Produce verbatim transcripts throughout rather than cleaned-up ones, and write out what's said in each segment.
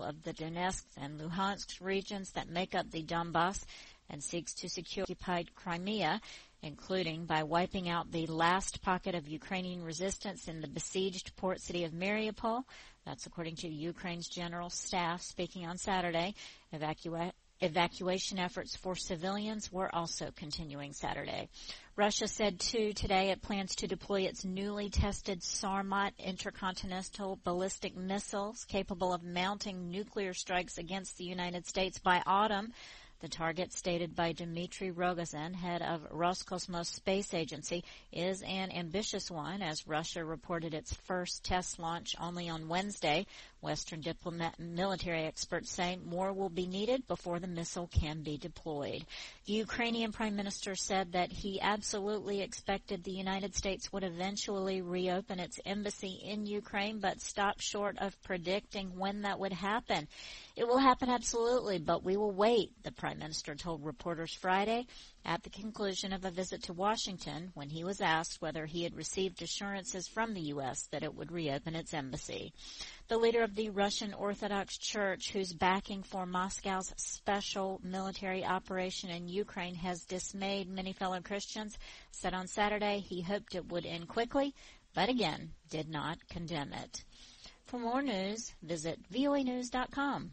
of the Donetsk and Luhansk regions that make up the Donbass and seeks to secure occupied Crimea, including by wiping out the last pocket of Ukrainian resistance in the besieged port city of Mariupol. That's according to Ukraine's general staff speaking on Saturday. Evacua- evacuation efforts for civilians were also continuing Saturday. Russia said, too, today it plans to deploy its newly tested Sarmat intercontinental ballistic missiles capable of mounting nuclear strikes against the United States by autumn. The target, stated by Dmitry Rogozin, head of Roscosmos Space Agency, is an ambitious one, as Russia reported its first test launch only on Wednesday. Western diplomat military experts say more will be needed before the missile can be deployed. The Ukrainian prime minister said that he absolutely expected the United States would eventually reopen its embassy in Ukraine, but stopped short of predicting when that would happen. It will happen absolutely, but we will wait, the prime minister told reporters Friday at the conclusion of a visit to Washington when he was asked whether he had received assurances from the U S that it would reopen its embassy. The leader of the Russian Orthodox Church, whose backing for Moscow's special military operation in Ukraine has dismayed many fellow Christians, said on Saturday he hoped it would end quickly, but again did not condemn it. For more news, visit V O A news dot com.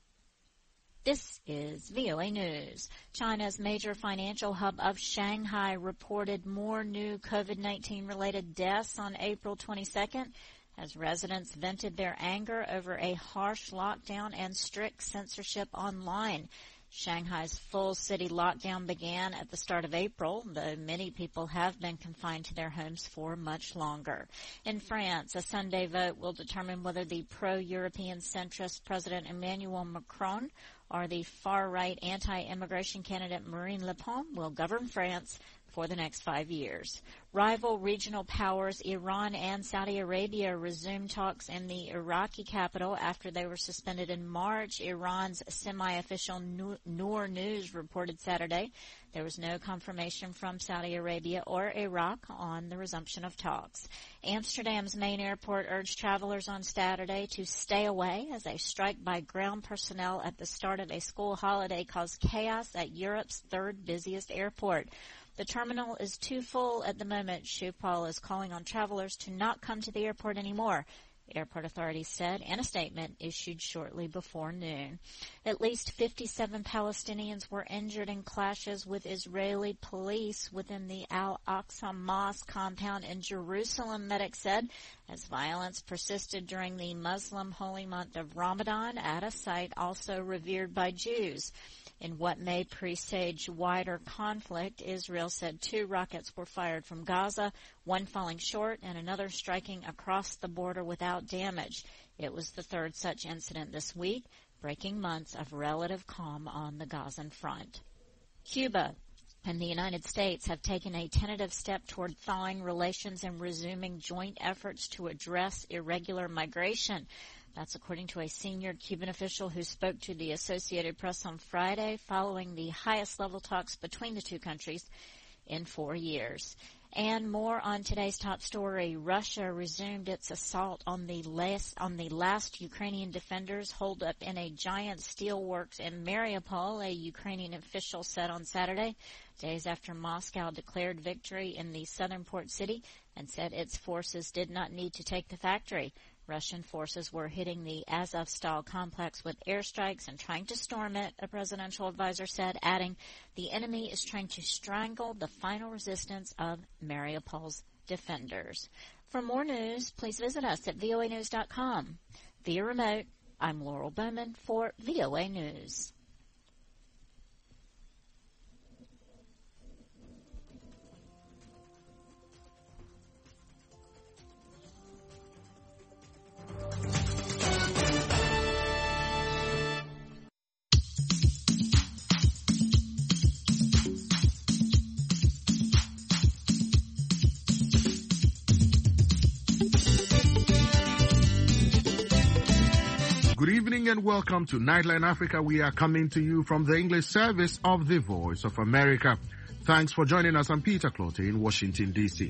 This is V O A News. China's major financial hub of Shanghai reported more new COVID nineteen related deaths on April twenty-second as residents vented their anger over a harsh lockdown and strict censorship online. Shanghai's full city lockdown began at the start of April, though many people have been confined to their homes for much longer. In France, a Sunday vote will determine whether the pro-European centrist President Emmanuel Macron or the far-right anti-immigration candidate Marine Le Pen will govern France for the next five years. Rival regional powers Iran and Saudi Arabia resumed talks in the Iraqi capital after they were suspended in March. Iran's semi-official Noor News reported Saturday there was no confirmation from Saudi Arabia or Iraq on the resumption of talks. Amsterdam's main airport urged travelers on Saturday to stay away as a strike by ground personnel at the start of a school holiday caused chaos at Europe's third busiest airport. The terminal is too full at the moment. Schiphol is calling on travelers to not come to the airport anymore, airport authorities said in a statement issued shortly before noon. At least fifty-seven Palestinians were injured in clashes with Israeli police within the Al-Aqsa Mosque compound in Jerusalem, medics said, as violence persisted during the Muslim holy month of Ramadan at a site also revered by Jews. In what may presage wider conflict, Israel said two rockets were fired from Gaza, one falling short and another striking across the border without damage. It was the third such incident this week, breaking months of relative calm on the Gazan front. Cuba and the United States have taken a tentative step toward thawing relations and resuming joint efforts to address irregular migration. That's according to a senior Cuban official who spoke to the Associated Press on Friday following the highest-level talks between the two countries in four years. And more on today's top story. Russia resumed its assault on the last, on the last Ukrainian defenders holed up in a giant steelworks in Mariupol, a Ukrainian official said on Saturday, days after Moscow declared victory in the southern port city and said its forces did not need to take the factory. Russian forces were hitting the Azovstal complex with airstrikes and trying to storm it, a presidential advisor said, adding, the enemy is trying to strangle the final resistance of Mariupol's defenders. For more news, please visit us at V O A news dot com. Via remote, I'm Laurel Bowman for V O A News. Good evening and welcome to Nightline Africa. We are coming to you from the English service of the Voice of America. Thanks for joining us. I'm Peter Clote in Washington, D C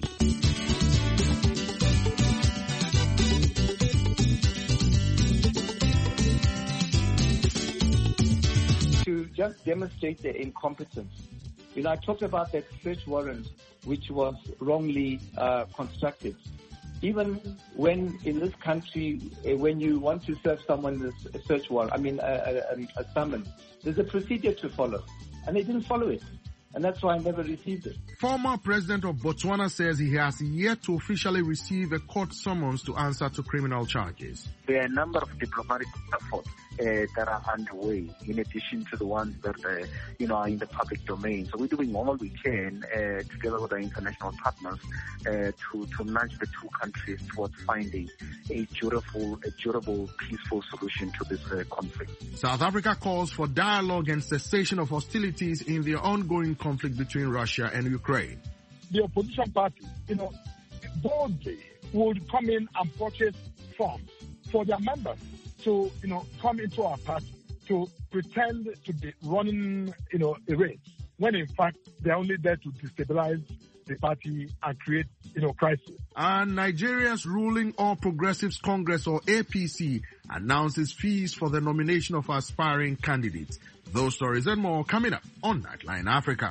just demonstrate their incompetence. You know, I talked about that search warrant, which was wrongly uh, constructed. Even when in this country, uh, when you want to serve someone this search warrant, I mean, a, a, a summons, there's a procedure to follow, and they didn't follow it. And that's why I never received it. Former President of Botswana says he has yet to officially receive a court summons to answer to criminal charges. There are a number of diplomatic efforts uh, that are underway, in addition to the ones that uh, you know are in the public domain. So we're doing all we can uh, together with our international partners uh, to to nudge the two countries towards finding a durable, a durable, peaceful solution to this uh, conflict. South Africa calls for dialogue and cessation of hostilities in the ongoing conflict between Russia and Ukraine. The opposition party, you know, boldly would come in and purchase forms for their members to, you know, come into our party to pretend to be running, you know, a race, when in fact they're only there to destabilize the party and create, you know, crisis. And Nigeria's ruling All Progressives Congress, or A P C, announces fees for the nomination of aspiring candidates. Those stories and more coming up on Nightline Africa.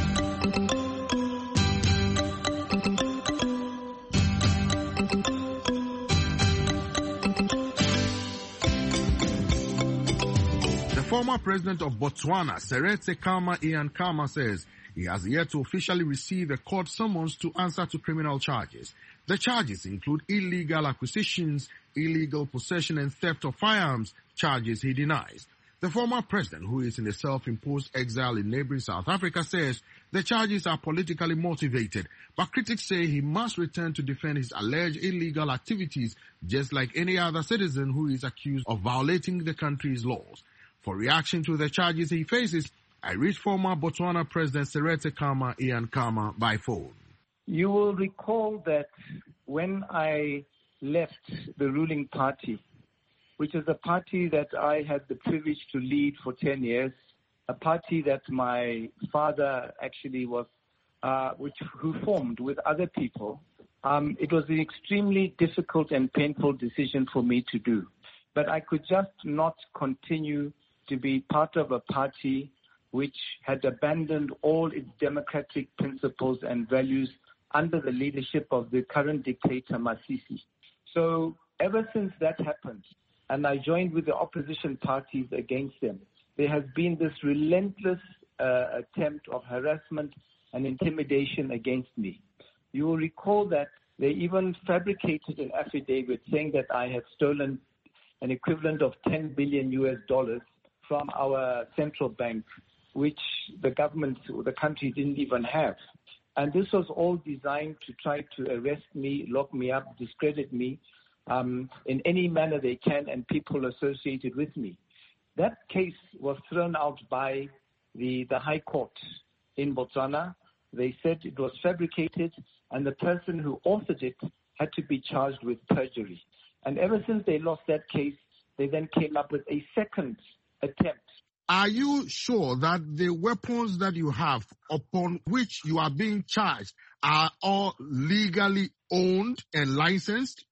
The former president of Botswana, Seretse Khama Ian Khama, says he has yet to officially receive a court summons to answer to criminal charges. The charges include illegal acquisitions, illegal possession and theft of firearms, charges he denies. The former president, who is in a self-imposed exile in neighboring South Africa, says the charges are politically motivated, but critics say he must return to defend his alleged illegal activities, just like any other citizen who is accused of violating the country's laws. For reaction to the charges he faces, I reached former Botswana President Seretse Khama Ian Khama by phone. You will recall that when I left the ruling party, which is a party that I had the privilege to lead for ten years, a party that my father actually was, uh, which who formed with other people. Um, it was an extremely difficult and painful decision for me to do. But I could just not continue to be part of a party which had abandoned all its democratic principles and values under the leadership of the current dictator, Masisi. So ever since that happened, and I joined with the opposition parties against them, there has been this relentless uh, attempt of harassment and intimidation against me. You will recall that they even fabricated an affidavit saying that I had stolen an equivalent of ten billion U S dollars from our central bank, which the government or the country didn't even have. And this was all designed to try to arrest me, lock me up, discredit me um, in any manner they can, and people associated with me. That case was thrown out by the, the High Court in Botswana. They said it was fabricated, and the person who authored it had to be charged with perjury. And ever since they lost that case, they then came up with a second attempt. Are you sure that the weapons that you have upon which you are being charged are all legally owned and licensed?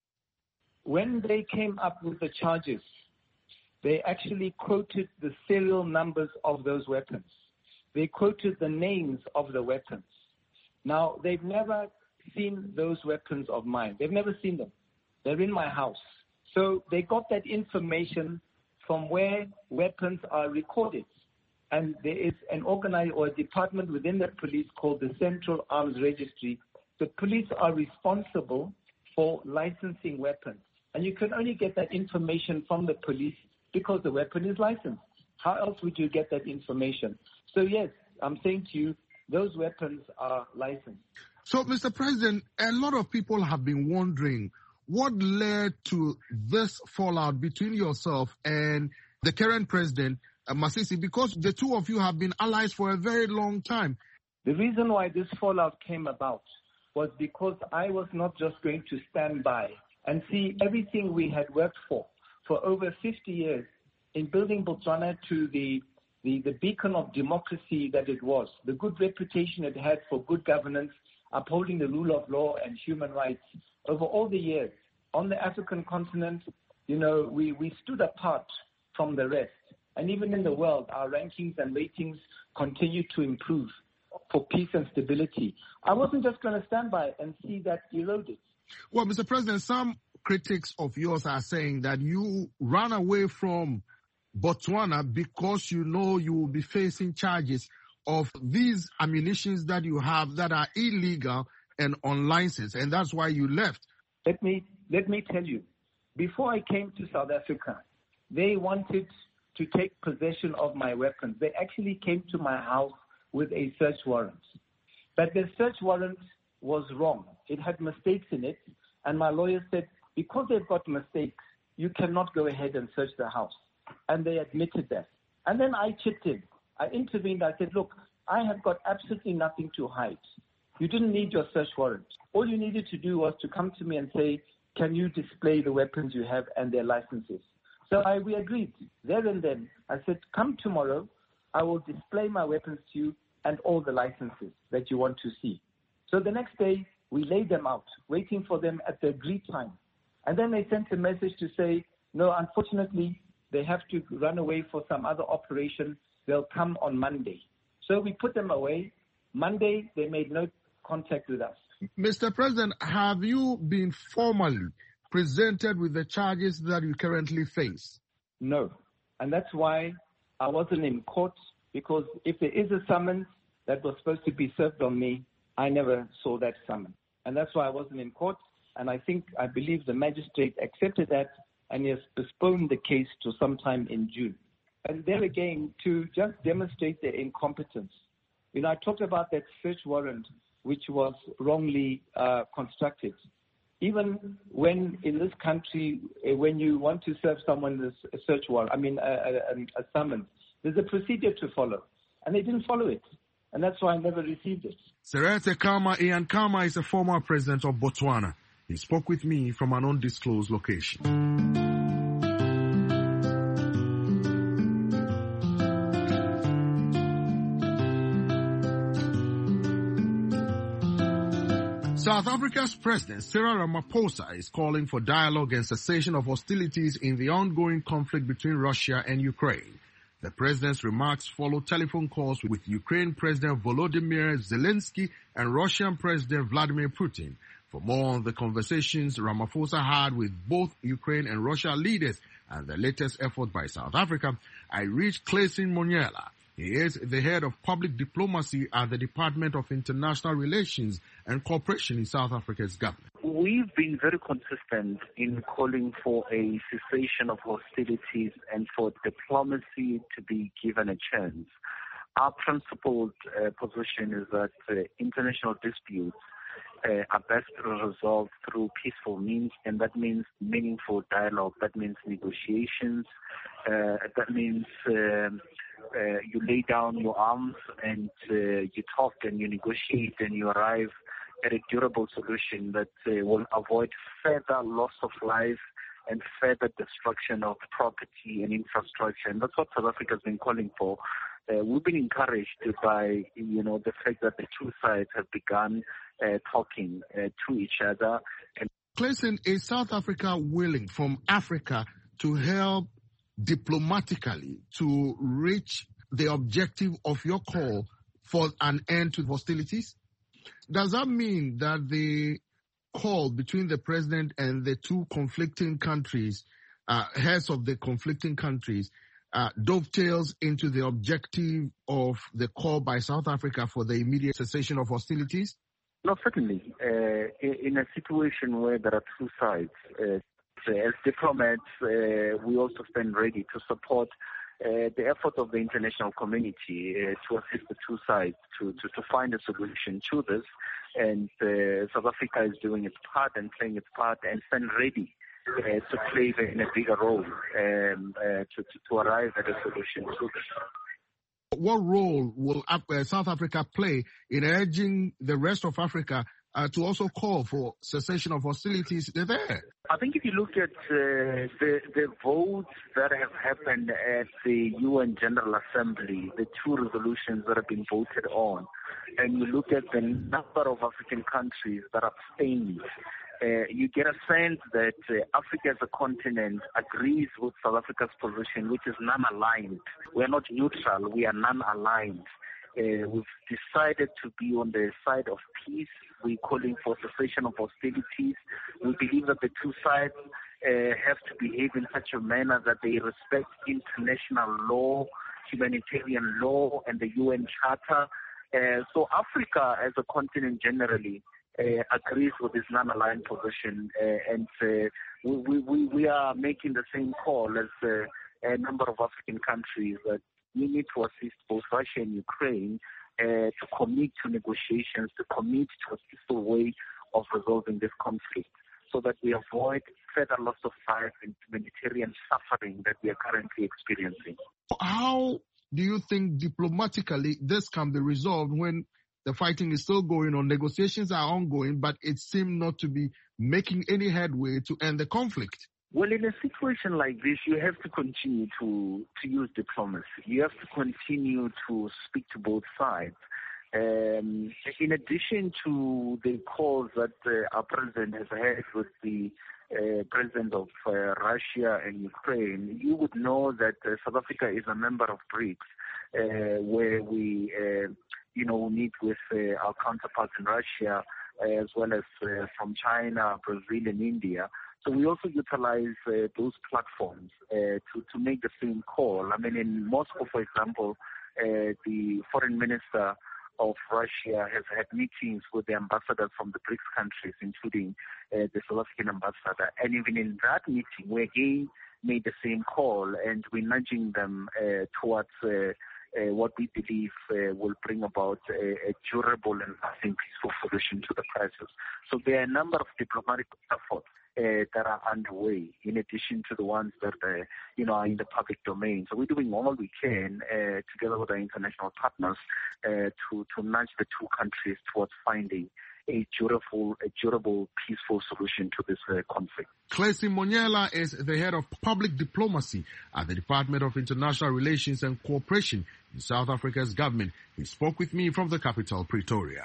When they came up with the charges, they actually quoted the serial numbers of those weapons. They quoted the names of the weapons. Now, they've never seen those weapons of mine. They've never seen them. They're in my house. So they got that information from where weapons are recorded. And there is an organized or a department within the police called the Central Arms Registry. The police are responsible for licensing weapons. And you can only get that information from the police because the weapon is licensed. How else would you get that information? So yes, I'm saying to you, those weapons are licensed. So, Mister President, a lot of people have been wondering what led to this fallout between yourself and the current president, uh, Masisi, because the two of you have been allies for a very long time. The reason why this fallout came about was because I was not just going to stand by and see everything we had worked for for over fifty years in building Botswana to the, the, the beacon of democracy that it was, the good reputation it had for good governance, upholding the rule of law and human rights. Over all the years, on the African continent, you know, we, we stood apart from the rest. And even in the world, our rankings and ratings continue to improve for peace and stability. I wasn't just going to stand by and see that eroded. Well, Mister President, some critics of yours are saying that you ran away from Botswana because you know you will be facing charges of these ammunitions that you have that are illegal and unlicensed, and that's why you left. Let me let me tell you, before I came to South Africa, they wanted to take possession of my weapons. They actually came to my house with a search warrant. But the search warrant was wrong. It had mistakes in it, and my lawyer said, because they've got mistakes, you cannot go ahead and search the house. And they admitted that. And then I chipped in. I intervened. I said, look, I have got absolutely nothing to hide. You didn't need your search warrant. All you needed to do was to come to me and say, can you display the weapons you have and their licenses? So I, we agreed. There and then, I said, come tomorrow. I will display my weapons to you and all the licenses that you want to see. So the next day, we laid them out, waiting for them at the agreed time. And then they sent a message to say, no, unfortunately, they have to run away for some other operation. They'll come on Monday. So we put them away. Monday, they made no contact with us. Mister President, have you been formally presented with the charges that you currently face? No. And that's why I wasn't in court, because if there is a summons that was supposed to be served on me, I never saw that summons. And that's why I wasn't in court. And I think, I believe the magistrate accepted that, and he has postponed the case to sometime in June. And there again, to just demonstrate their incompetence. You know, I talked about that search warrant, which was wrongly uh, constructed. Even when in this country, when you want to serve someone this a search warrant, I mean a, a, a summons, there's a procedure to follow. And they didn't follow it. And that's why I never received it. Seretse Khama Ian Khama is a former president of Botswana. He spoke with me from an undisclosed location. South Africa's President Cyril Ramaphosa is calling for dialogue and cessation of hostilities in the ongoing conflict between Russia and Ukraine. The president's remarks follow telephone calls with Ukraine President Volodymyr Zelensky and Russian President Vladimir Putin. For more on the conversations Ramaphosa had with both Ukraine and Russia leaders and the latest effort by South Africa, I reached Clayson Monyela. He is the head of public diplomacy at the Department of International Relations and Cooperation in South Africa's government. We've been very consistent in calling for a cessation of hostilities and for diplomacy to be given a chance. Our principled uh, position is that uh, international disputes uh, are best resolved through peaceful means, and that means meaningful dialogue. That means negotiations. Uh, that means um, uh, you lay down your arms and uh, you talk and you negotiate and you arrive at a durable solution that uh, will avoid further loss of life and further destruction of property and infrastructure. And that's what South Africa has been calling for. Uh, we've been encouraged by, you know, the fact that the two sides have begun uh, talking uh, to each other. And Clayson, is South Africa willing from Africa to help diplomatically to reach the objective of your call for an end to hostilities? Does that mean that the call between the president and the two conflicting countries, uh, heads of the conflicting countries, uh, dovetails into the objective of the call by South Africa for the immediate cessation of hostilities? No, certainly. Uh, in a situation where there are two sides, uh, as diplomats, uh, we also stand ready to support Uh, the effort of the international community uh, to assist the two sides to, to, to find a solution to this. And uh, South Africa is doing its part and playing its part and stand ready uh, to play in a bigger role um, uh, to, to, to arrive at a solution to this. What role will uh, South Africa play in urging the rest of Africa uh, to also call for cessation of hostilities there? I think if you look at uh, the, the votes that have happened at the U N General Assembly, the two resolutions that have been voted on, and you look at the number of African countries that abstained, uh, you get a sense that uh, Africa as a continent agrees with South Africa's position, which is non-aligned. We are not neutral, we are non-aligned. Uh, we've decided to be on the side of peace. We're calling for cessation of hostilities. We believe that the two sides uh, have to behave in such a manner that they respect international law, humanitarian law, and the U N Charter. Uh, so Africa as a continent generally uh, agrees with this non-aligned position, uh, and uh, we, we, we are making the same call as uh, a number of African countries that we need to assist both Russia and Ukraine uh, to commit to negotiations, to commit to a peaceful way of resolving this conflict, so that we avoid further loss of life and humanitarian suffering that we are currently experiencing. How do you think diplomatically this can be resolved when the fighting is still going on, negotiations are ongoing, but it seems not to be making any headway to end the conflict? Well, in a situation like this, you have to continue to, to use diplomacy. You have to continue to speak to both sides. Um, in addition to the calls that uh, our president has had with the uh, presidents of uh, Russia and Ukraine, you would know that uh, South Africa is a member of BRICS, uh, where we, uh, you know, meet with uh, our counterparts in Russia, uh, as well as uh, from China, Brazil, and India. So we also utilize uh, those platforms uh, to, to make the same call. I mean, in Moscow, for example, uh, the foreign minister of Russia has had meetings with the ambassadors from the BRICS countries, including uh, the South African ambassador. And even in that meeting, we again made the same call, and we're nudging them uh, towards uh, uh, what we believe uh, will bring about a, a durable and lasting peaceful solution to the crisis. So there are a number of diplomatic efforts Uh, that are underway, in addition to the ones that uh, you know are in the public domain. So we're doing all we can uh, together with our international partners uh, to to nudge the two countries towards finding a durable, a durable, peaceful solution to this uh, conflict. Clesi Monyela is the head of public diplomacy at the Department of International Relations and Cooperation in South Africa's government. He spoke with me from the capital, Pretoria.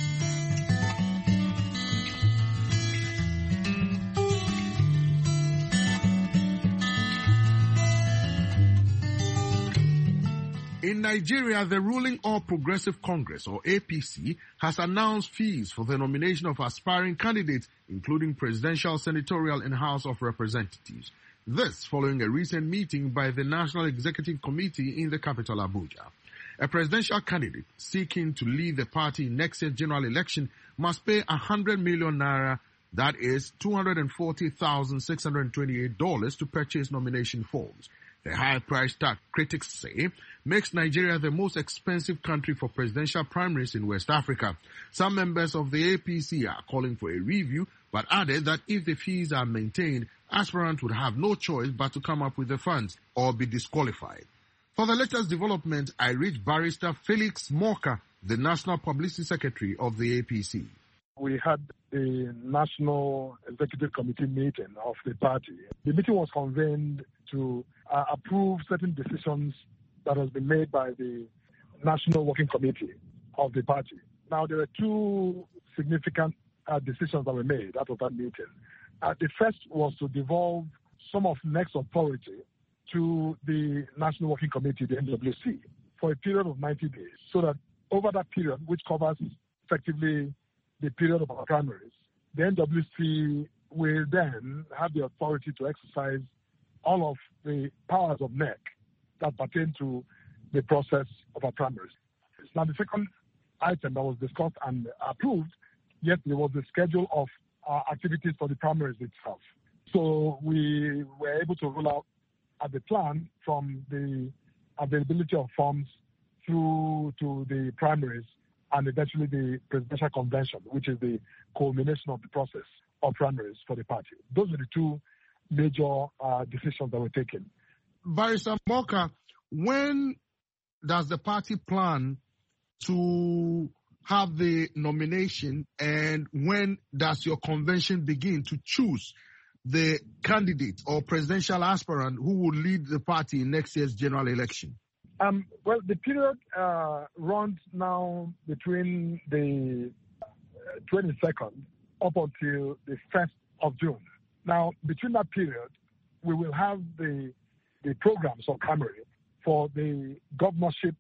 In Nigeria, the ruling All Progressive Congress, or A P C, has announced fees for the nomination of aspiring candidates, including presidential, senatorial, and House of Representatives. This following a recent meeting by the National Executive Committee in the capital, Abuja. A presidential candidate seeking to lead the party in next year's general election must pay one hundred million naira, that is two hundred forty thousand six hundred twenty-eight dollars, to purchase nomination forms. The high price tag, critics say, makes Nigeria the most expensive country for presidential primaries in West Africa. Some members of the A P C are calling for a review, but added that if the fees are maintained, aspirants would have no choice but to come up with the funds or be disqualified. For the latest development, I reached Barrister Felix Morka, the National Publicity Secretary of the A P C. We had a National Executive Committee meeting of the party. The meeting was convened to uh, approve certain decisions that has been made by the National Working Committee of the party. Now, there are two significant uh, decisions that were made out of that meeting. Uh, the first was to devolve some of N E C's authority to the National Working Committee, the N W C, for a period of ninety days, so that over that period, which covers effectively the period of our primaries, the N W C will then have the authority to exercise all of the powers of N E C that pertain to the process of our primaries. Now, the second item that was discussed and approved yesterday was the schedule of uh, activities for the primaries itself. So we were able to roll out at the plan from the availability of forms through to the primaries and eventually the presidential convention, which is the culmination of the process of primaries for the party. Those are the two major uh, decisions that were taken. Barrister Morka, when does the party plan to have the nomination, and when does your convention begin to choose the candidate or presidential aspirant who will lead the party in next year's general election? Um, well, the period uh, runs now between the twenty-second up until the first of June. Now, between that period, we will have the the programs of primary for the governorship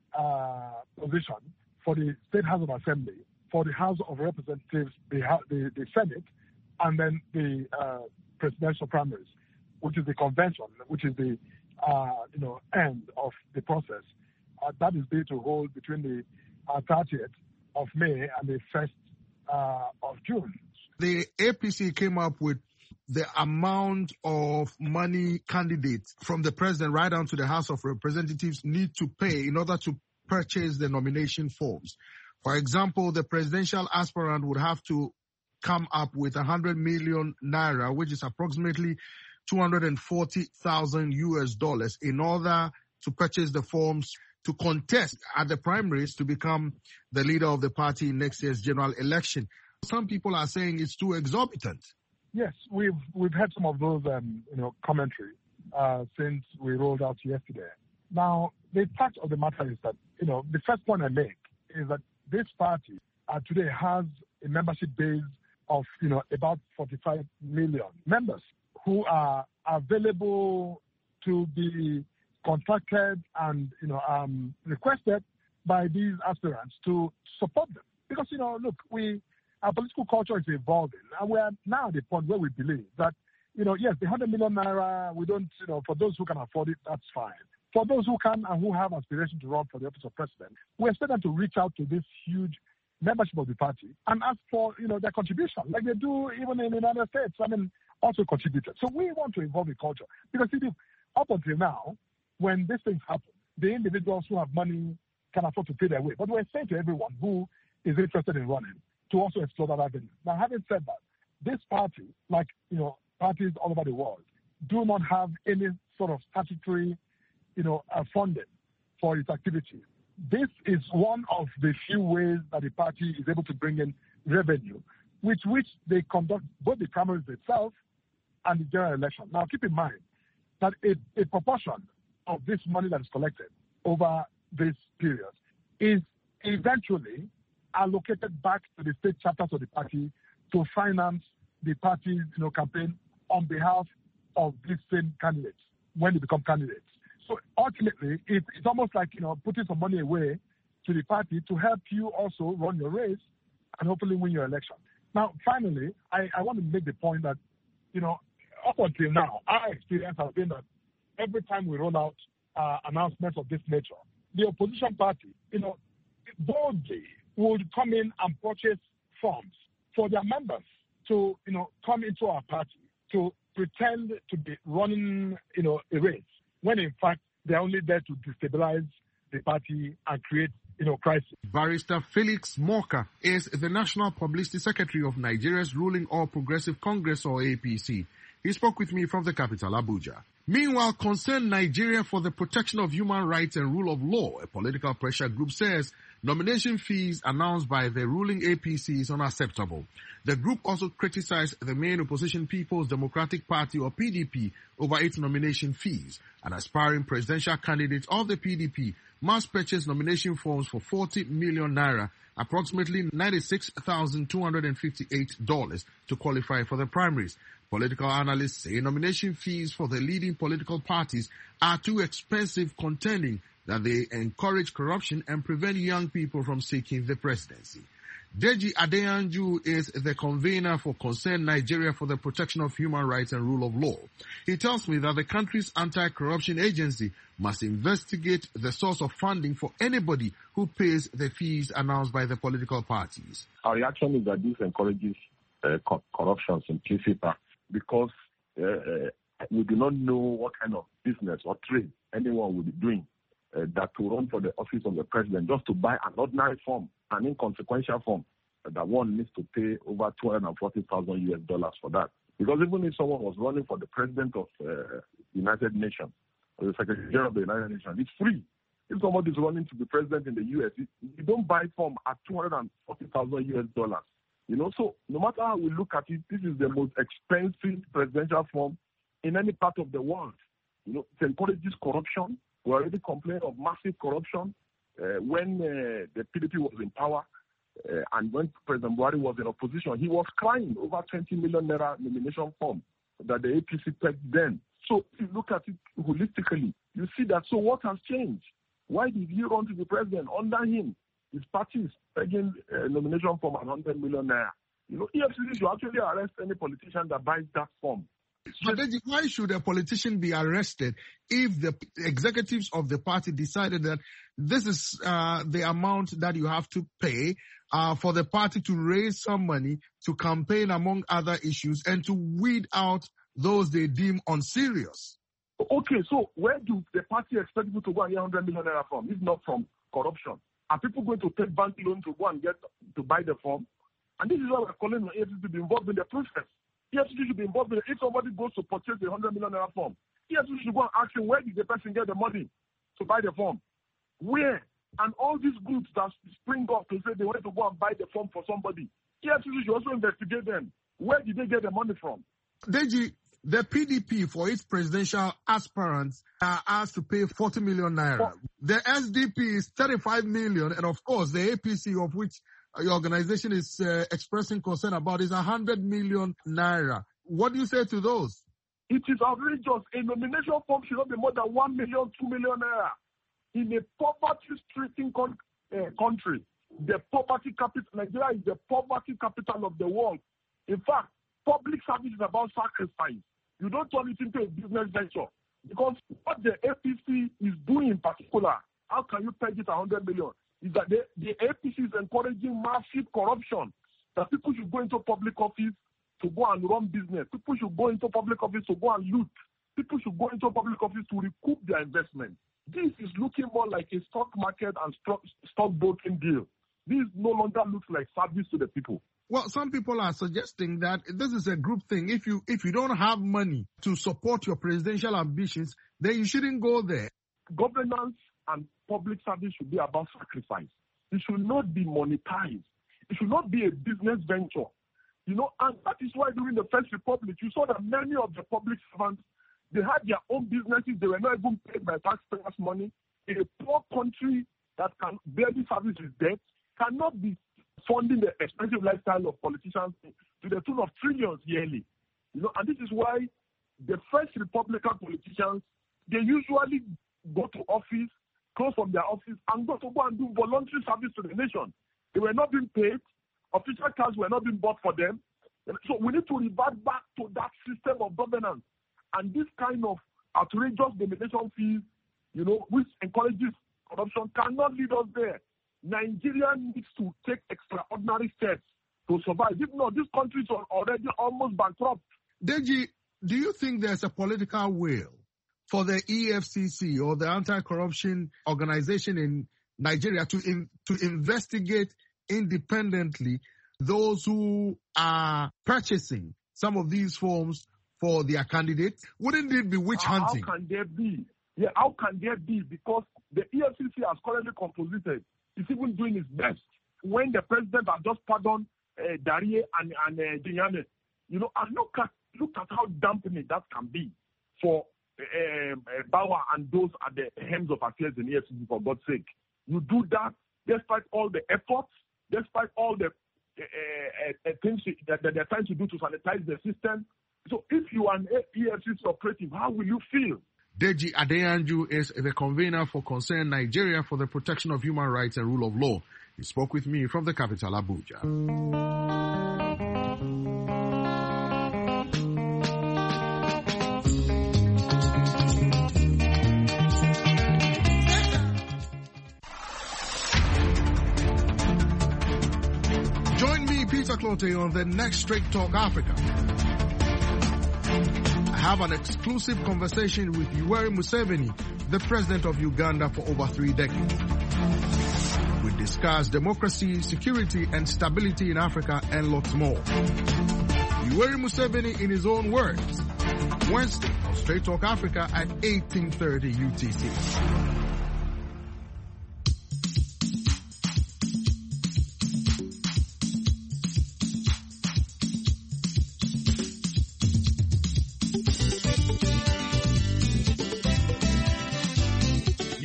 uh, position, for the State House of Assembly, for the House of Representatives, the the, the Senate, and then the uh, presidential primaries, which is the convention, which is the uh, you know end of the process. Uh, that is due to hold between the uh, thirtieth of May and the first uh, of June. The A P C came up with the amount of money candidates from the president right down to the House of Representatives need to pay in order to purchase the nomination forms. For example, the presidential aspirant would have to come up with one hundred million naira, which is approximately two hundred forty thousand U S dollars, in order to purchase the forms to contest at the primaries to become the leader of the party in next year's general election. Some people are saying it's too exorbitant. Yes, we've we've had some of those um, you know commentary uh, since we rolled out yesterday. Now, the fact of the matter is that you know the first point I make is that this party uh, today has a membership base of you know about forty-five million members who are available to be contacted and you know um, requested by these aspirants to support them. Because you know, look, we. Our political culture is evolving, and we are now at the point where we believe that, you know, yes, the one hundred million naira, we don't, you know, for those who can afford it, that's fine. For those who can and who have aspiration to run for the office of president, we expect them to reach out to this huge membership of the party and ask for, you know, their contribution, like they do even in the United States. I mean, also contributed. So we want to evolve the culture because see, up until now, when these things happen, the individuals who have money can afford to pay their way. But we're saying to everyone who is interested in running to also explore that avenue. Now, having said that, this party, like you know, parties all over the world, do not have any sort of statutory, you know, uh, funding for its activities. This is one of the few ways that the party is able to bring in revenue, with which they conduct both the primaries itself and the general election. Now, keep in mind that a, a proportion of this money that is collected over this period is eventually allocated back to the state chapters of the party to finance the party's you know, campaign on behalf of these same candidates when they become candidates. So ultimately, it, it's almost like you know putting some money away to the party to help you also run your race and hopefully win your election. Now, finally, I, I want to make the point that, you know, up until now, our experience has been that every time we roll out uh, announcements of this nature, the opposition party, you know, boldly would come in and purchase forms for their members to, you know, come into our party to pretend to be running, you know, a race, when in fact they're only there to destabilize the party and create, you know, crisis. Barrister Felix Morka is the National Publicity Secretary of Nigeria's ruling All Progressive Congress, or A P C. He spoke with me from the capital, Abuja. Meanwhile, Concern Nigeria for the Protection of Human Rights and Rule of Law, a political pressure group, says nomination fees announced by the ruling A P C is unacceptable. The group also criticized the main opposition People's Democratic Party, or P D P, over its nomination fees. An aspiring presidential candidate of the P D P must purchase nomination forms for forty million naira, approximately ninety-six thousand two hundred fifty-eight dollars, to qualify for the primaries. Political analysts say nomination fees for the leading political parties are too expensive, contending that they encourage corruption and prevent young people from seeking the presidency. Deji Adeyanju is the convener for Concern Nigeria for the Protection of Human Rights and Rule of Law. He tells me that the country's anti-corruption agency must investigate the source of funding for anybody who pays the fees announced by the political parties. Our reaction is that this encourages uh, co- corruption simpliciter, because uh, uh, we do not know what kind of business or trade anyone will be doing uh, that to run for the office of the president just to buy an ordinary form, an inconsequential form, uh, that one needs to pay over two hundred forty thousand U S dollars for that. Because even if someone was running for the president of the uh, United Nations, or the Secretary General of the United Nations, it's free. If somebody is running to be president in the U S, you don't buy form at two hundred forty thousand U S dollars. You know, so no matter how we look at it, this is the most expensive presidential form in any part of the world. You know, it encourages corruption. We already complained of massive corruption uh, when uh, the P D P was in power. Uh, and when President Buhari was in opposition, he was crying over twenty million naira nomination form that the A P C pegged then. So if you look at it holistically, you see that, so what has changed? Why did he run to the president? Under him, his party is pegging a nomination form at one hundred million naira. You know, E F C C should actually arrest any politician that buys that form. But then why should a politician be arrested if the executives of the party decided that this is uh, the amount that you have to pay uh, for the party to raise some money to campaign among other issues and to weed out those they deem unserious? Okay, so where do the party expect people to go and get one hundred million naira from, if not from corruption? Are people going to take bank loan to go and get to buy the form? And this is why we're calling on E F C C to be involved in the process. E F C C should be involved in it. If somebody goes to purchase a one hundred million naira form, E F C C should go and ask him, where did the person get the money to buy the form? Where? And all these groups that spring up to say they want to go and buy the form for somebody, E F C C should also investigate them. Where did they get the money from? Deji, the P D P for its presidential aspirants are asked to pay forty million naira. The S D P is thirty-five million, and of course the A P C, of which your organization is uh, expressing concern about, is one hundred million naira. What do you say to those? It is outrageous. A nomination form should not be more than one million, two million naira. In a poverty-stricken con- uh, country, the poverty capital, Nigeria is the poverty capital of the world. In fact, public service is about sacrifice. You don't turn it into a business venture. Because what the A P C is doing in particular, how can you peg it one hundred million? Is that the, the A P C is encouraging massive corruption. That people should go into public office to go and run business. People should go into public office to go and loot. People should go into public office to recoup their investment. This is looking more like a stock market and stock, stock broking deal. This no longer looks like service to the people. Well, some people are suggesting that this is a group thing. If you if you don't have money to support your presidential ambitions, then you shouldn't go there. Governance and public service should be about sacrifice. It should not be monetized. It should not be a business venture. You know, and that is why during the First Republic, you saw that many of the public servants, they had their own businesses. They were not even paid by taxpayers' money. In a poor country that can barely service its debt, cannot be funding the expensive lifestyle of politicians to the tune of trillions yearly. You know, and this is why the First Republican politicians, they usually go to office, close from their office, and go to go and do voluntary service to the nation. They were not being paid. Official cars were not being bought for them. So we need to revert back to that system of governance. And this kind of outrageous domination fees, you know, which encourages corruption, cannot lead us there. Nigeria needs to take extraordinary steps to survive. If not, this country is already almost bankrupt. Deji, do you think there's a political will for the E F C C or the anti-corruption organization in Nigeria to in, to investigate independently those who are purchasing some of these forms for their candidates? Wouldn't it be witch hunting? How can there be? Yeah, how can there be? Because the E F C C has currently composited. It's even doing its best. When the president has just pardoned uh, Darie and, and uh, Dinyane, you know, and look at look at how dampening that can be for uh, uh, Bauer and those at the helms of affairs in E F C C, for God's sake. You do that despite all the efforts, despite all the uh, uh, uh, things that, that they're trying to do to sanitize the system. So if you are an E F C C operative, how will you feel? Deji Adeyanju is the convener for Concern Nigeria for the Protection of Human Rights and Rule of Law. He spoke with me from the capital, Abuja. Join me, Peter Clote, on the next Straight Talk Africa. I have an exclusive conversation with Yoweri Museveni, the president of Uganda for over three decades. We discuss democracy, security, and stability in Africa and lots more. Yoweri Museveni in his own words. Wednesday on Straight Talk Africa at eighteen thirty U T C.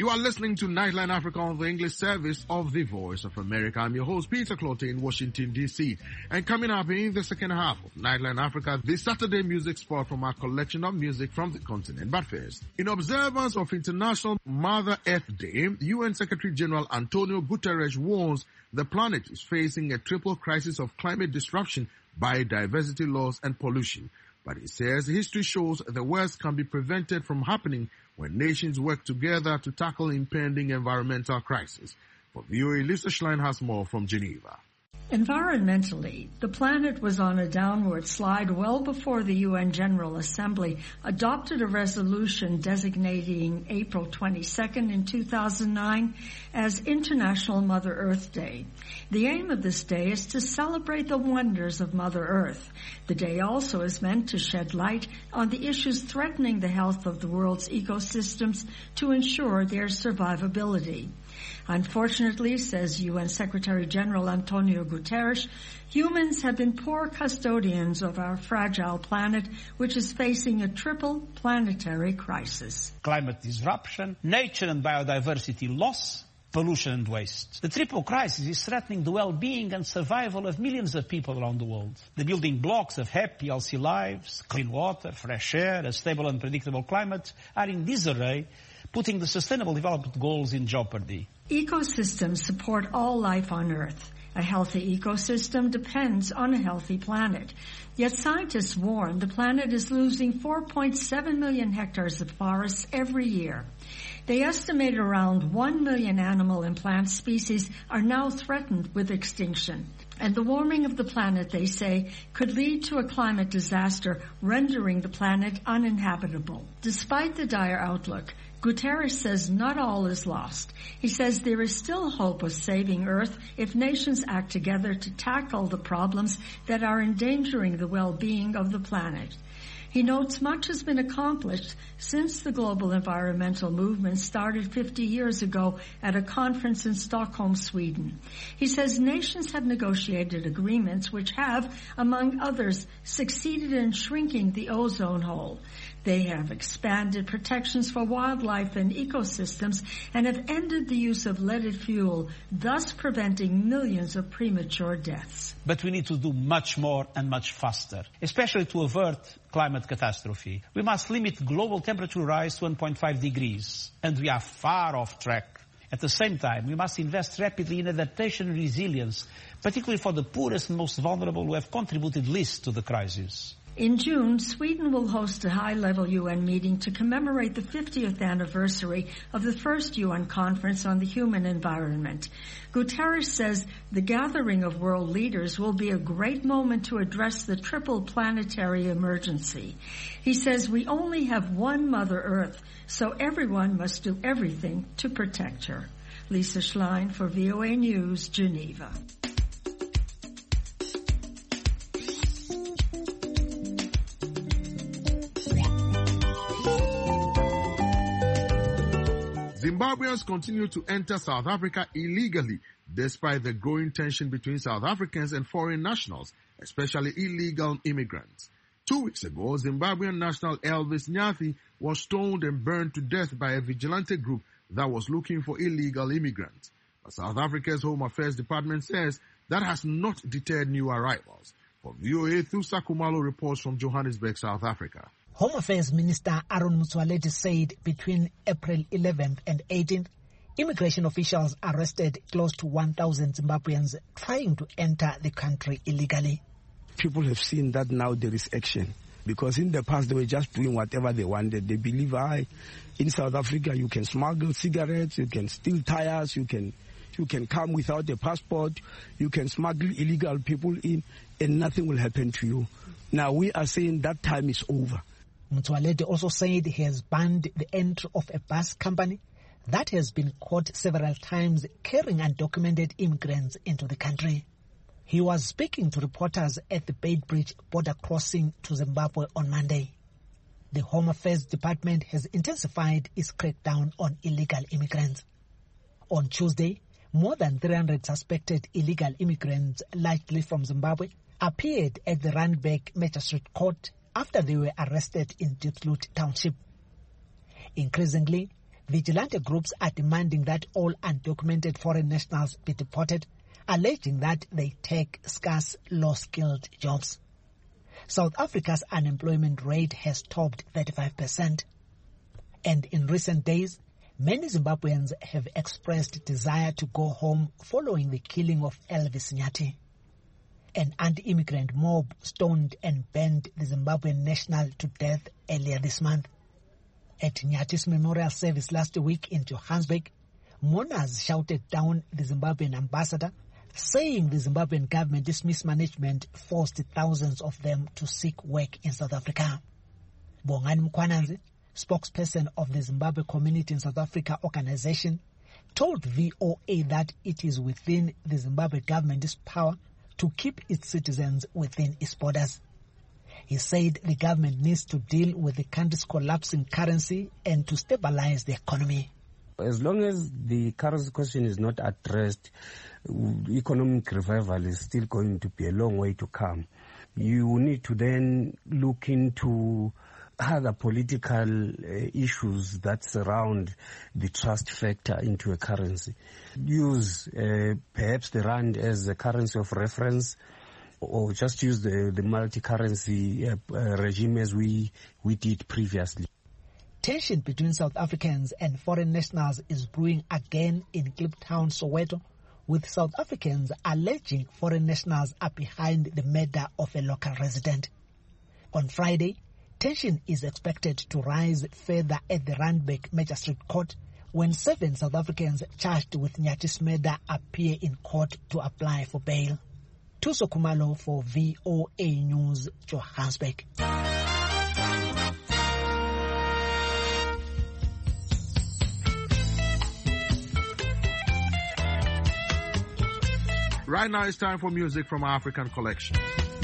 You are listening to Nightline Africa on the English service of the Voice of America. I'm your host, Peter Clote in Washington, D C. And coming up in the second half of Nightline Africa, the Saturday music spot from our collection of music from the continent. But first, in observance of International Mother Earth Day, U N Secretary General Antonio Guterres warns the planet is facing a triple crisis of climate disruption, biodiversity loss, and pollution. But he says history shows the worst can be prevented from happening when nations work together to tackle impending environmental crisis. For V O A, Lisa Schlein has more from Geneva. Environmentally, the planet was on a downward slide well before the U N General Assembly adopted a resolution designating April twenty-second in two thousand nine as International Mother Earth Day. The aim of this day is to celebrate the wonders of Mother Earth. The day also is meant to shed light on the issues threatening the health of the world's ecosystems to ensure their survivability. Unfortunately, says U N Secretary General Antonio Guterres, humans have been poor custodians of our fragile planet, which is facing a triple planetary crisis. Climate disruption, nature and biodiversity loss, pollution and waste. The triple crisis is threatening the well-being and survival of millions of people around the world. The building blocks of happy, healthy lives, clean water, fresh air, a stable and predictable climate are in disarray, putting the Sustainable Development Goals in jeopardy. Ecosystems support all life on Earth. A healthy ecosystem depends on a healthy planet. Yet scientists warn the planet is losing four point seven million hectares of forests every year. They estimate around one million animal and plant species are now threatened with extinction. And the warming of the planet, they say, could lead to a climate disaster, rendering the planet uninhabitable. Despite the dire outlook, Guterres says not all is lost. He says there is still hope of saving Earth if nations act together to tackle the problems that are endangering the well-being of the planet. He notes much has been accomplished since the global environmental movement started fifty years ago at a conference in Stockholm, Sweden. He says nations have negotiated agreements which have, among others, succeeded in shrinking the ozone hole. They have expanded protections for wildlife and ecosystems and have ended the use of leaded fuel, thus preventing millions of premature deaths. But we need to do much more and much faster, especially to avert climate catastrophe. We must limit global temperature rise to one point five degrees, and we are far off track. At the same time, we must invest rapidly in adaptation and resilience, particularly for the poorest and most vulnerable who have contributed least to the crisis. In June, Sweden will host a high-level U N meeting to commemorate the fiftieth anniversary of the first U N conference on the human environment. Guterres says the gathering of world leaders will be a great moment to address the triple planetary emergency. He says we only have one Mother Earth, so everyone must do everything to protect her. Lisa Schlein for V O A News, Geneva. Zimbabweans continue to enter South Africa illegally, despite the growing tension between South Africans and foreign nationals, especially illegal immigrants. Two weeks ago, Zimbabwean national Elvis Nyathi was stoned and burned to death by a vigilante group that was looking for illegal immigrants. But South Africa's Home Affairs Department says that has not deterred new arrivals. For V O A, Thusa Kumalo reports from Johannesburg, South Africa. Home Affairs Minister Aaron Motsoaledi said between April eleventh and eighteenth, immigration officials arrested close to one thousand Zimbabweans trying to enter the country illegally. People have seen that now there is action, because in the past they were just doing whatever they wanted. They believe, I, in South Africa you can smuggle cigarettes, you can steal tires, you can you can come without a passport, you can smuggle illegal people in, and nothing will happen to you. Now we are saying that time is over. Motsoaledi also said he has banned the entry of a bus company that has been caught several times carrying undocumented immigrants into the country. He was speaking to reporters at the Beitbridge border crossing to Zimbabwe on Monday. The Home Affairs Department has intensified its crackdown on illegal immigrants. On Tuesday, more than three hundred suspected illegal immigrants, likely from Zimbabwe, appeared at the Randburg Magistrate Court after they were arrested in Diepsloot Township. Increasingly, Vigilante groups are demanding that all undocumented foreign nationals be deported, alleging that they take scarce, low-skilled jobs. South Africa's unemployment rate has topped thirty-five percent. And in recent days, many Zimbabweans have expressed desire to go home following the killing of Elvis Nyati. An anti-immigrant mob stoned and burned the Zimbabwean national to death earlier this month. At Nyati's memorial service last week in Johannesburg, mourners shouted down the Zimbabwean ambassador, saying the Zimbabwean government's mismanagement forced thousands of them to seek work in South Africa. Bongani Mkwananzi, spokesperson of the Zimbabwe Community in South Africa organization, told V O A that it is within the Zimbabwe government's power to keep its citizens within its borders. He said the government needs to deal with the country's collapsing currency and to stabilize the economy. As long as the currency question is not addressed, economic revival is still going to be a long way to come. You need to then look into other political uh, issues that surround the trust factor into a currency. Use uh, perhaps the rand as a currency of reference, or just use the, the multi-currency uh, uh, regime as we, we did previously. Tension between South Africans and foreign nationals is brewing again in Kliptown, Soweto, with South Africans alleging foreign nationals are behind the murder of a local resident. On Friday, tension is expected to rise further at the Randburg Magistrate Court when seven South Africans charged with Nyati's murder appear in court to apply for bail. Tuso Kumalo for V O A News, Johannesburg. Right now it's time for music from our African collection.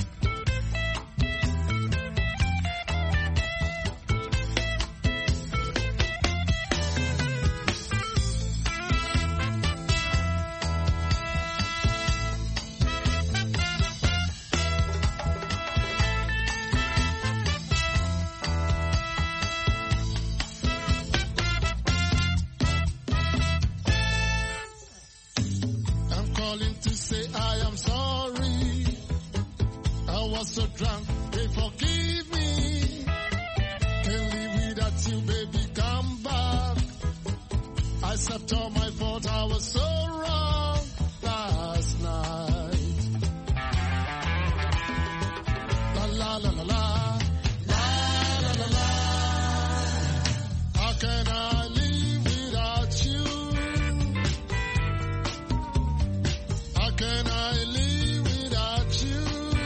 So drunk, they forgive me. Can't live without you, baby, come back. I accept all my fault, I was so wrong last night. La la la la la, la la la la. How can I live without you? How can I live without you?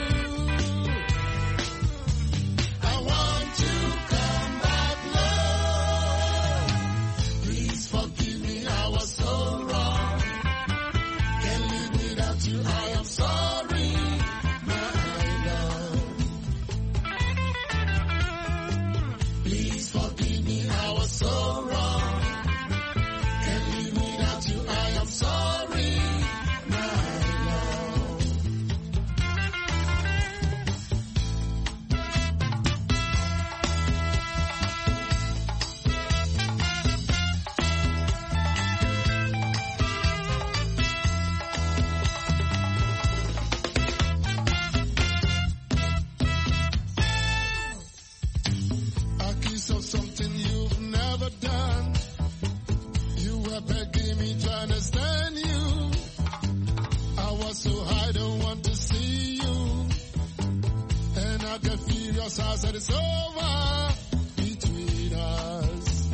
I said it's over between us.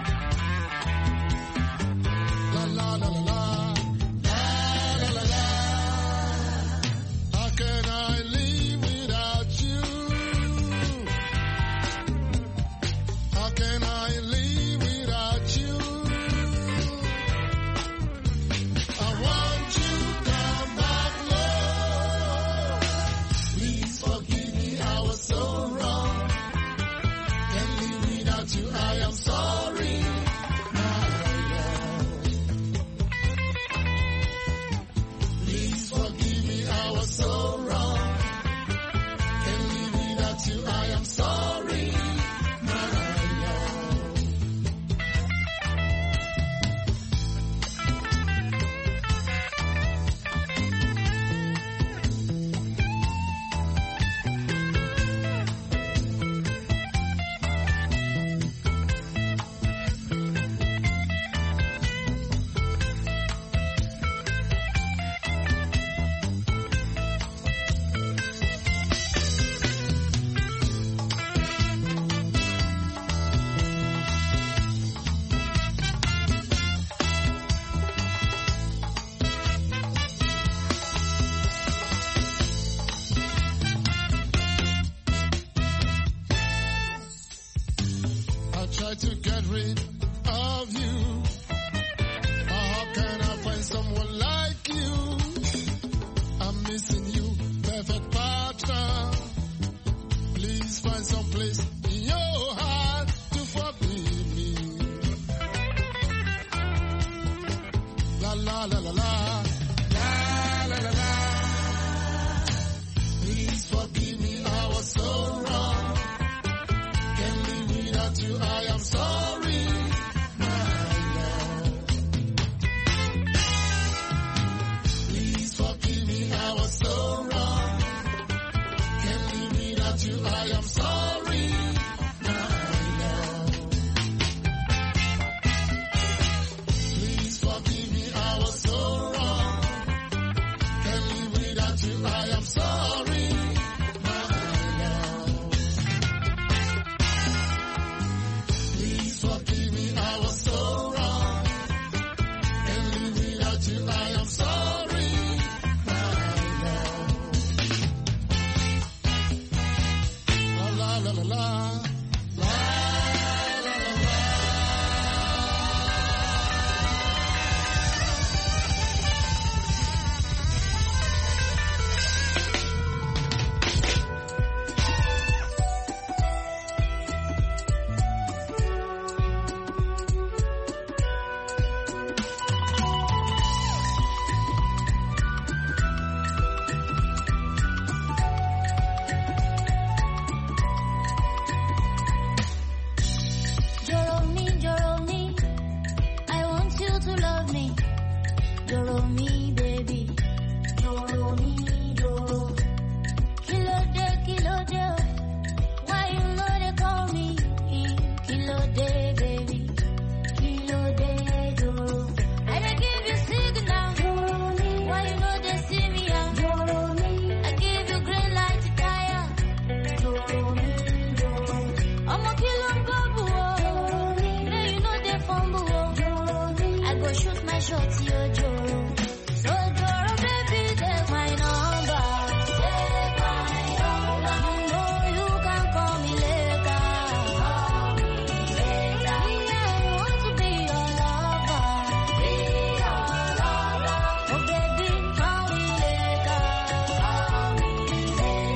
La la la la la, la la la la. How can I live without you? How can I live without you? I want you to come back, Lord. Please forgive me, I was so wrong. to get rid of you. How can I find someone like you? I'm missing you, perfect partner. Please find some place in your heart to forgive me. La la la la la, la la la la. Please forgive me, I was so wrong. Can't live without you, I am sorry, my love. Please forgive me, I was so wrong. Can't live without you, I am sorry, my love. Please forgive me, I was so wrong. Can't live without you, I am sorry, my love. Please forgive me, I was so wrong. Can't live without you, I am sorry, my love. La la la la la. La la la la. Joro me, joro me, I want you to love me. Joro me, baby. Joro me, joro. Kilo de, kilo de. Why you know they call me? Kilo de, baby. Kilo de, joro. I dey give you signal. Joro me. Why you know they see me? ah? Joro me. I give you green light to tire. Joro me, joro. I'm a kilo babu. May you know they fumble. I go shoot my shot, yo, Joro. So, Joro, baby, take my number. Take my number. You know you can call me later. Call me later. Me, I want to be your lover. Be your lover. Oh, baby, call me later. Call me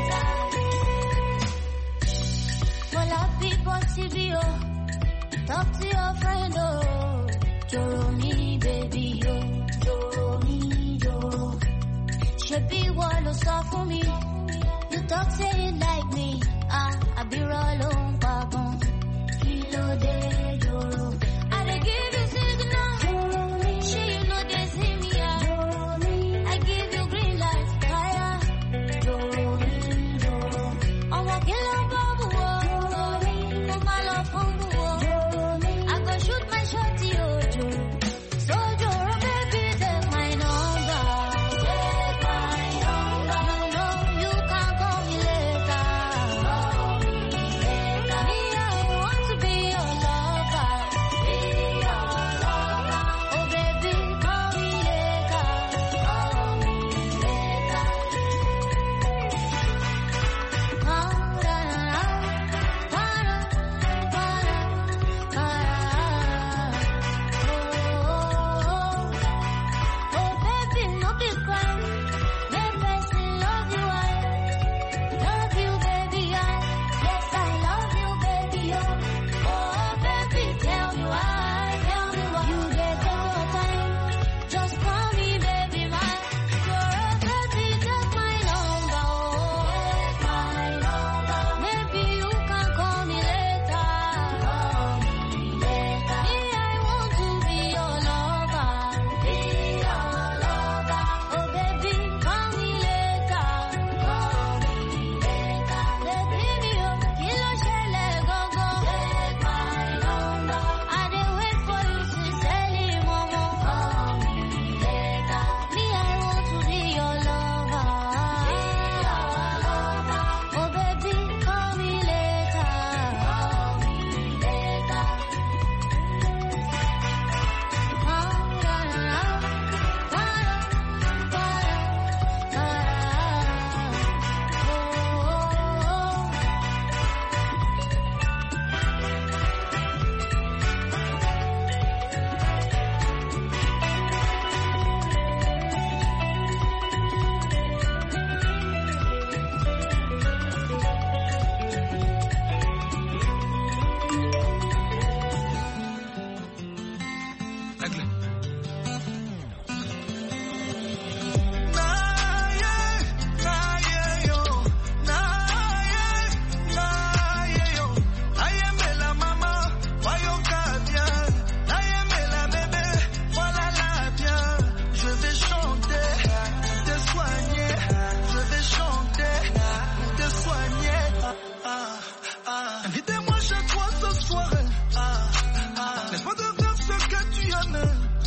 later. Well, I people T V, oh. Talk to your friend, oh. Joro me, baby, oh. Joro me, joro. Should be one stop for me. You talk, say you like me. Ah, I be rolling, pardon. Kilo de, joro. I dey give you signal. Joro me. She, you know they see me, ah. Joro me. I give you green light, fire. Joro me, joro. I'm a killer, babu, oh. Joro me. No malo, fumble, oh. Joro me. I go shoot my shot, yo, Joro. So, Joro, baby, take my number. Take my number. You know you can call me later. Call me later. Me, I want to be your lover. Be your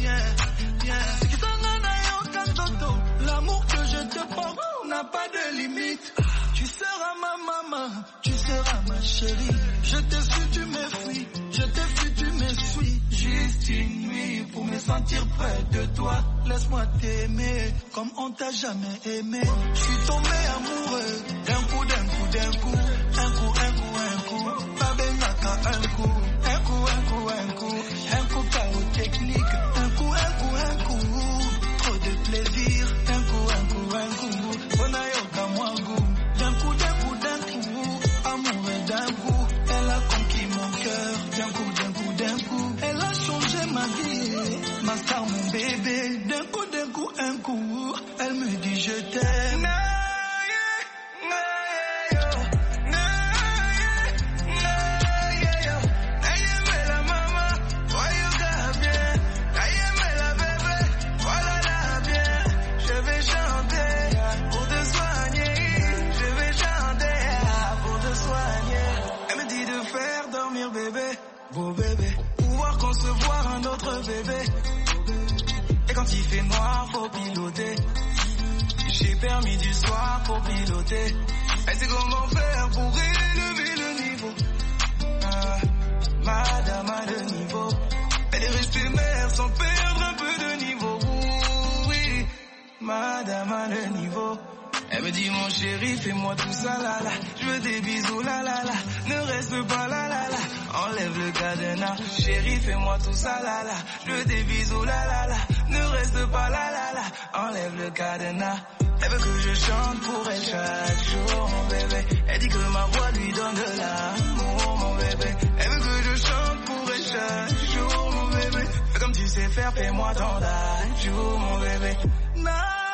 viens, viens. L'amour que je te porte n'a pas de limite. Tu seras ma maman, tu seras ma chérie. Je t'ai su, tu m'enfuis, je t'ai fui, tu m'essuies. Juste une nuit pour me sentir près de toi. Laisse-moi t'aimer comme on t'a jamais aimé. Je suis tombé amoureux d'un coup, d'un coup, d'un coup. Un coup, un coup, un coup. Babenaka, un coup. Un coup, un coup, un coup. Un coup, chaos technique. Un coup, un coup, un coup. Trop de plaisir. Un coup, un coup, un coup. Bonayoka, moi, goût. D'un coup, d'un coup, d'un coup. Amoureux d'un coup. Elle a conquis mon cœur. D'un coup, d'un coup, d'un coup. Elle a changé ma vie. Ma star, mon bébé. D'un coup, d'un coup, un coup. Elle me dit je t'aime. Beau bébé, pouvoir concevoir un autre bébé. Et quand il fait noir, faut piloter. J'ai permis du soir pour piloter. Elle sait comment faire pour élever le niveau. Ah, madame a le niveau. Elle est restée mère sans perdre un peu de niveau. Oui, madame a le niveau. Elle me dit mon chéri, fais-moi tout ça là là. Je veux des bisous là là là. Ne reste pas là là là. Enlève le cadenas. Chéri, fais-moi tout ça là là. Je veux des bisous là là là. Ne reste pas là là là. Enlève le cadenas. Elle veut que je chante pour elle chaque jour, mon bébé. Elle dit que ma voix lui donne de l'amour, mon bébé. Elle veut que je chante pour elle chaque jour, mon bébé. Fais comme tu sais faire, fais-moi tant d'ajout, mon bébé. Nah.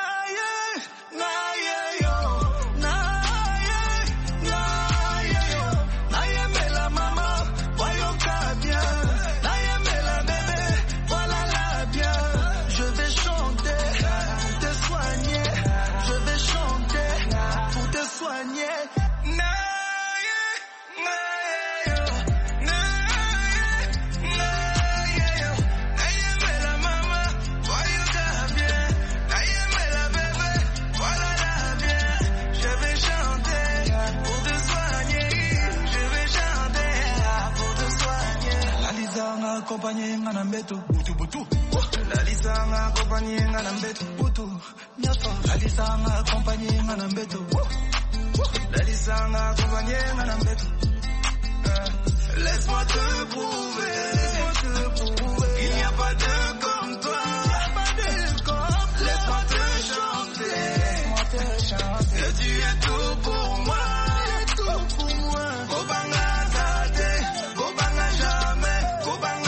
Accompagné Nganambeto, Butu Butu. La Lisa accompagné Nganambeto, Butu. La Lisa accompagné Nganambeto. La Lisa accompagné Nganambeto. Laisse-moi te prouver, laisse-moi te prouver. Il n'y a pas de comme toi, laisse-moi te chanter, laisse-moi te chanter. Que tu es tout pour moi, tout pour moi. Kobanga Kate, Kobanga jamais, Kobanga.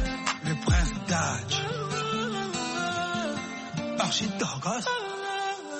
Archie Douglas.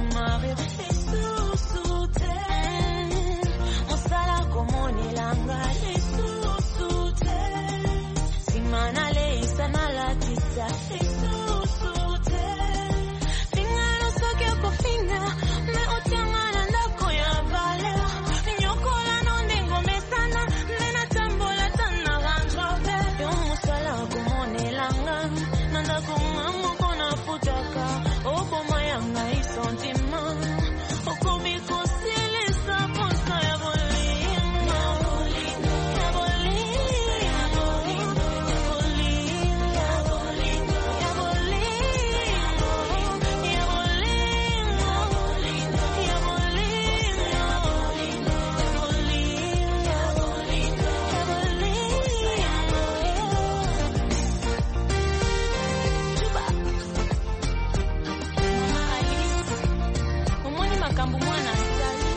mare isusute Mosala komone langa isusute Simana le isana la tisa isusute Finga no soke ko finga Me otiangana ndako ya vale Nyokola no nengo mesana Mena tambola tana ranjove Yo mosala komone langa Nanda kungamu kona futaka Obo mayanga isantima Oko biko silisa posa ya bolingo Ya bolingo Ya bolingo Ya bolingo Ya bolingo Ya bolingo Ya Umoni makambu mwana stali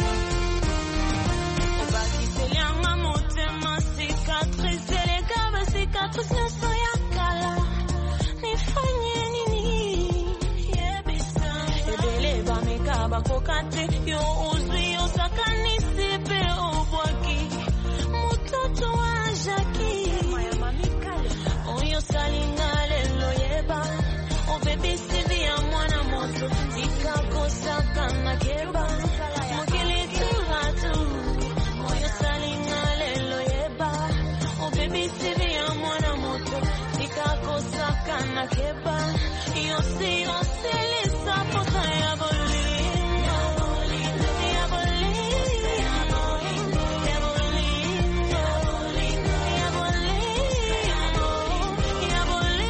Obakiselianga motema cicatrice Elegaba cicatrice nyoso ya kala Nifanye nini Yebisa Ebele bamekaba kokate Yo uzwi yo sakanisi pe obwaki Mutoto wa jaki Oyo salinga lelo yeba Obebi sivi ya mwana moto Ikako saka na keba Mokili turatu Oyo salinga lelo yeba Obebi sivi ya mwana moto Ikako saka na keba Yosi yosi lisa posa ya bolingo Ya bolingo Ya bolingo Ya bolingo Ya bolingo Ya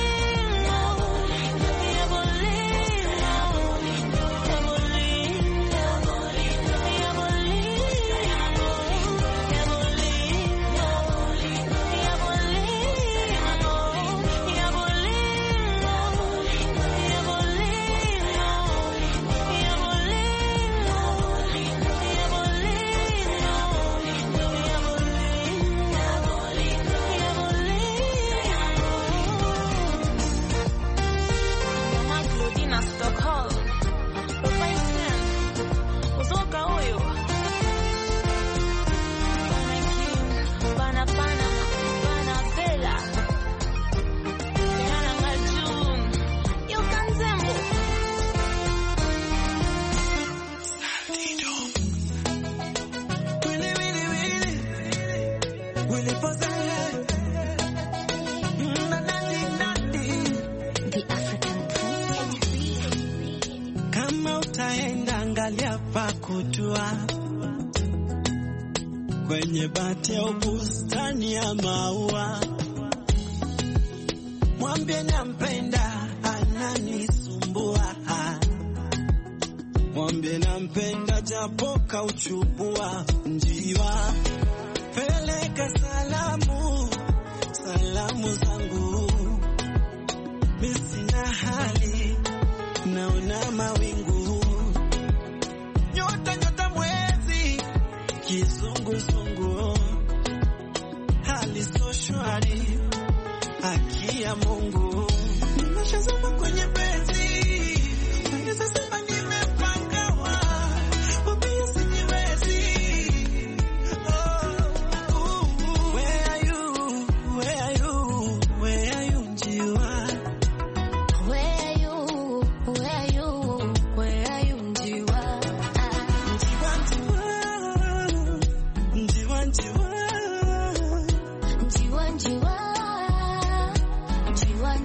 Kama utaenda angalia pa kutua kwenye bati au bustani ya maua, mwambie nampenda, ananisumbua. Mwambie nampenda japo kauchubua njiwa. Peleka salamu, salamu zangu, mimi sina hali, naona mawingu, nyota nyota mwezi, kizunguzungu, hali so shwari, haki ya Mungu. Nimeshazama kwenye penzi, kwenye sasa nimepangawa, wapia sijiwezi. Oh, uh, where are you, where are you, where are you njiwa? Where are you? Where are you? Where are you, njiwa? Njiwa, njiwa, njiwa, njiwa. Njiwa, njiwa, njiwa,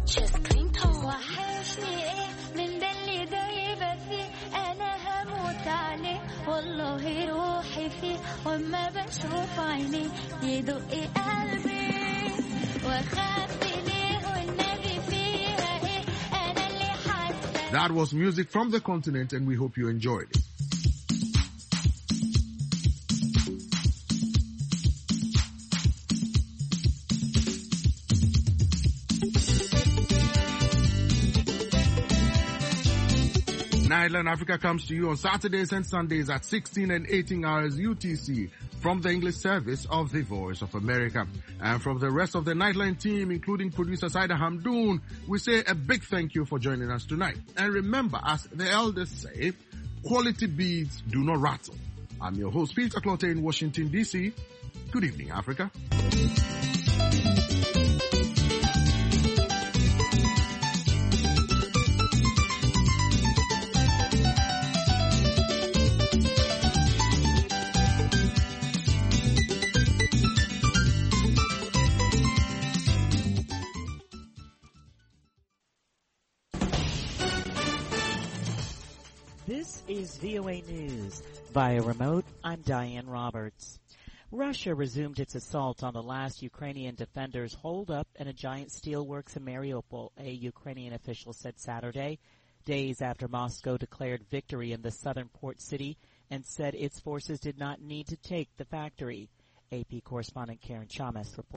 just clean toe. وحشني ايه من ده اللي دايبة فيه انا هموت عليه والله روحي فيه وما بشوف عينيه يدق قلبي واخاف ليه والنبي فيها ايه انا اللي حاسة. That was music from the continent, and we hope you enjoyed it. Nightline Africa comes to you on Saturdays and Sundays at sixteen and eighteen hours U T C from the English service of the Voice of America. And from the rest of the Nightline team, including producer Saida Hamdoun, we say a big thank you for joining us tonight. And remember, as the elders say, quality beads do not rattle. I'm your host, Peter Clotte in Washington, D C. Good evening, Africa. This is V O A News. Via remote, I'm Diane Roberts. Russia resumed its assault on the last Ukrainian defenders holed up in a giant steelworks in Mariupol, a Ukrainian official said Saturday, days after Moscow declared victory in the southern port city and said its forces did not need to take the factory. A P correspondent Karen Chamas reports.